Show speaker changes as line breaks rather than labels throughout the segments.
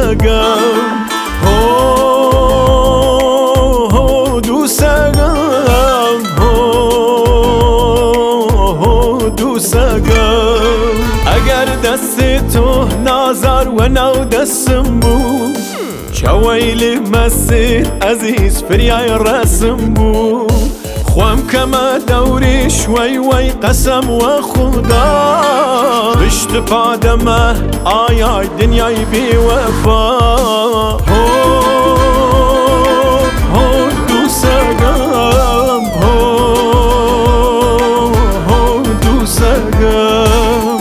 دوسگم دوسگم اگر دست تو نازار و نو دستم بود چویل مسیر عزیز فریای رسم بود خوام کما دوری شوی وی قسم و خدا بشت پادمه آیای دنیای بی وفا دوسگم دوسگم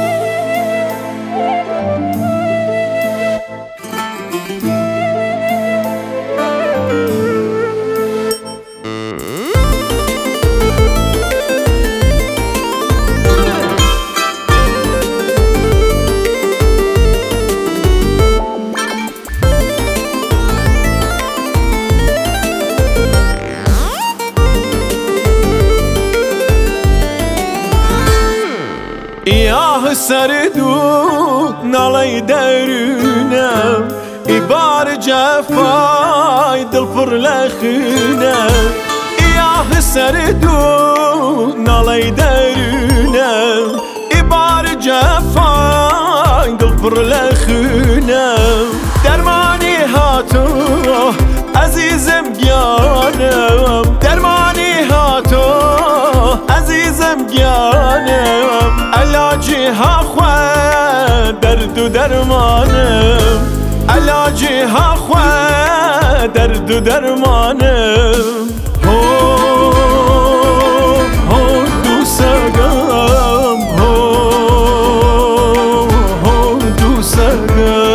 یاه سردوک نالی درونم ایبار جفای دل پر لخونم یاه سردوک نالی درونم ایبار جفای دل پر لخونم درمانی هاتو عزیزم گیانم درمانی هاتو عزیزم گیانم علاجی ها خواه درد و درمانم علاجی ها خواه درد و درمانم دوسگم دوسگم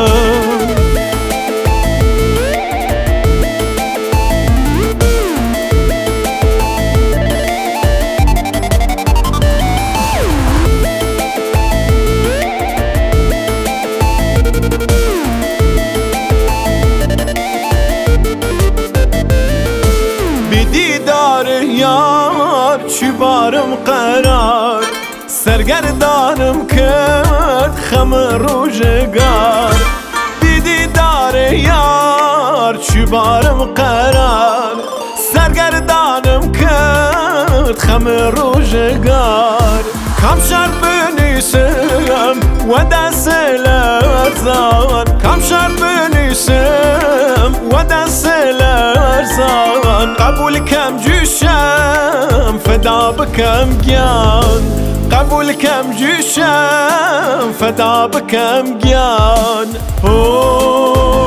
یار چی بارم قرار سرگردانم کرد خم روزگار دیدی داره یار چی بارم قرار سرگردانم کرد خم روزگار کم شر بنیسم و دست لرزان کم شر بنیسم و دست لرزان قبول کم جوشم فدا بکم گیان قبول کم جوشم فدا بکم گیان